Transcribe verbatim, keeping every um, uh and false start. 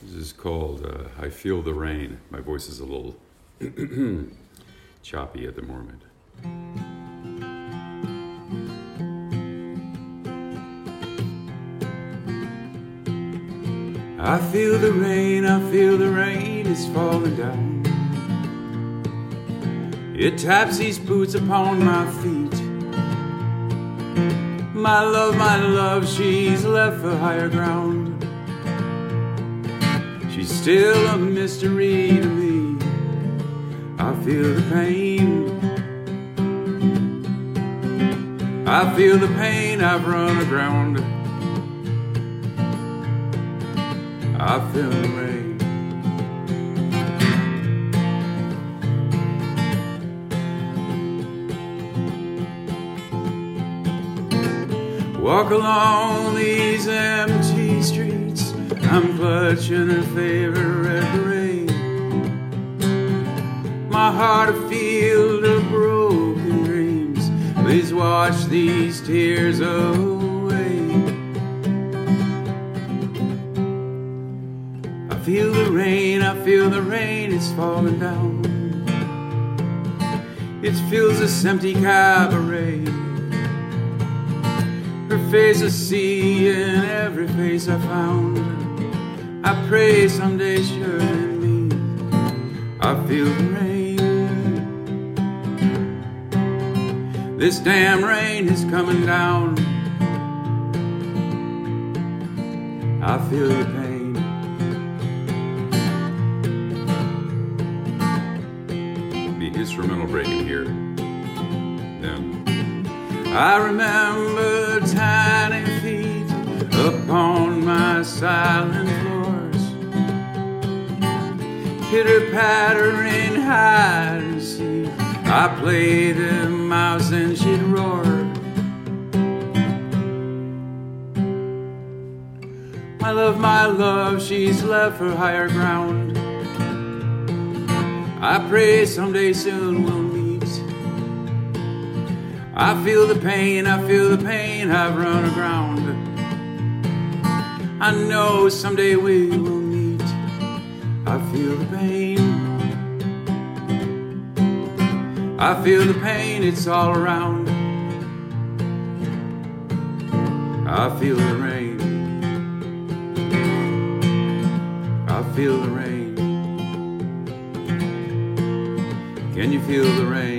This is called uh, I Feel the Rain. My voice is a little choppy at the moment. I feel the rain, I feel the rain is falling down. It taps these boots upon my feet. My love, my love, she's left for higher ground. She's still a mystery to me. I feel the pain. I feel the pain, I've run aground. I feel the rain. Walk along these empty streets, I'm clutching her favorite parade. My heart a field of broken dreams. Please wash these tears away. I feel the rain, I feel the rain, it's falling down. It fills this empty cabaret. Her face I see in every face I found. I pray someday she'll end me. I feel the rain. This damn rain is coming down. I feel the pain. The instrumental break in here. Then I remember tiny feet upon my silent floors, pitter-pattering hide and seek. I played the mouse and she'd roar. My love, my love, she's left for higher ground. I pray someday soon we'll meet. I feel the pain, I feel the pain, I've run aground. I know someday we will meet. I feel the pain. I feel the pain, it's all around. I feel the rain. I feel the rain. Can you feel the rain?